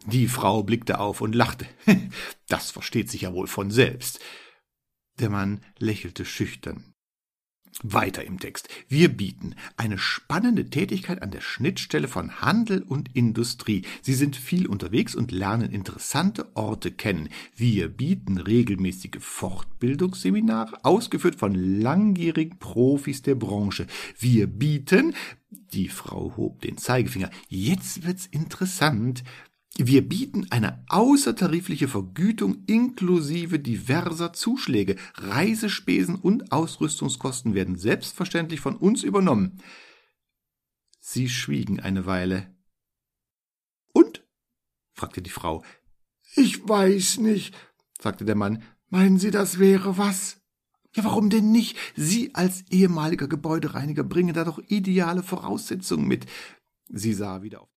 Die Frau blickte auf und lachte. Das versteht sich ja wohl von selbst. Der Mann lächelte schüchtern. Weiter im Text. Wir bieten eine spannende Tätigkeit an der Schnittstelle von Handel und Industrie. Sie sind viel unterwegs und lernen interessante Orte kennen. Wir bieten regelmäßige Fortbildungsseminare, ausgeführt von langjährigen Profis der Branche. Wir bieten, die Frau hob den Zeigefinger, jetzt wird's interessant, wir bieten eine außertarifliche Vergütung inklusive diverser Zuschläge. Reisespesen und Ausrüstungskosten werden selbstverständlich von uns übernommen. Sie schwiegen eine Weile. Und? Fragte die Frau. Ich weiß nicht, sagte der Mann. Meinen Sie, das wäre was? Ja, warum denn nicht? Sie als ehemaliger Gebäudereiniger bringen da doch ideale Voraussetzungen mit. Sie sah wieder auf